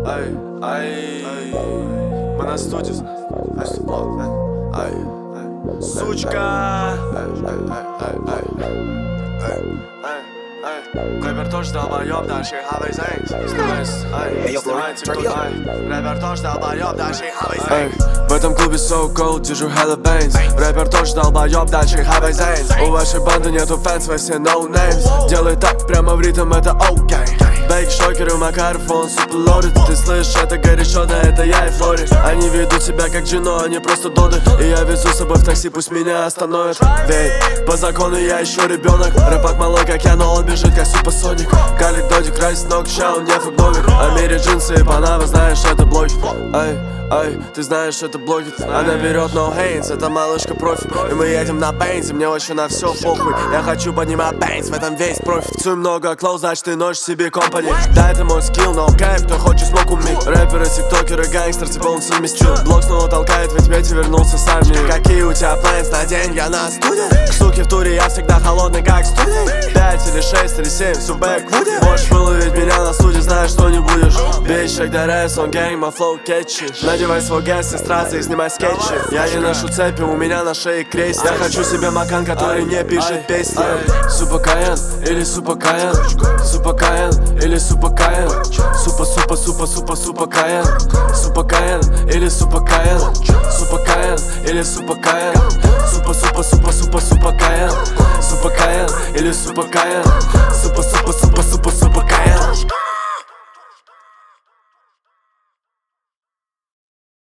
Мы на студии. Сучка. Рэпер тоже долбоёб, дальше хавай зэнкс. Рэпер тоже долбоёб, дальше хавай зэнкс. В этом клубе so cold, держу hella bands. Рэпер тоже долбоёб, дальше хавай зэнкс. У вашей банды нету фэнс, вы все no names. Делай так, прямо в ритм, это окей. Бейк, шокеры, Макаров, он супер лорит. Ты слышишь, это горячо, да это я и Флори. Они ведут себя как Джино, они просто доды. И я везу с собой в такси, пусть меня остановят. Ведь по закону я еще ребенок. Рэпак малой, как я, но он бежит как суперсоник. Калик, додик, красит ног, ща он не фугновик. А мере джинсы и панама, знаешь, это блогер. Ты знаешь, это блогер. Она берет no hands, это малышка профи. И мы едем на бензе, мне вообще на все похуй. Я хочу поднимать бенз, в этом весь профит. Цуй много клоу, значит ты носишь себе компани. Да, это мой скилл, но кайф, кто хочет смог уметь. Рэперы, тиктокеры, гангстер, типа он совместил. Блок снова толкает, ведь Петя вернулся с армии. Какие у тебя планы на день, я на студии. К суке в туре, я всегда холодный, как студень. 5 или 6 или 7, все бэк вуди. Можешь выловить меня на студии, знаешь, что не будешь. Бей шаг до рэс, он гэнг, мой флоу кетчи. Надевай свой гэс, сестрацы, и снимай скетчи. Я не ношу цепи, у меня на шее крест. Я хочу себе макан, который не пишет песни. Супа-каян или супа-каян. Супа-каян или супа-каян. Супа-каян. Супа-каян или супа-каян. Супа-каян или супа-каян. Супа-каян. Супа-каян или супа-каян. Супа-каян.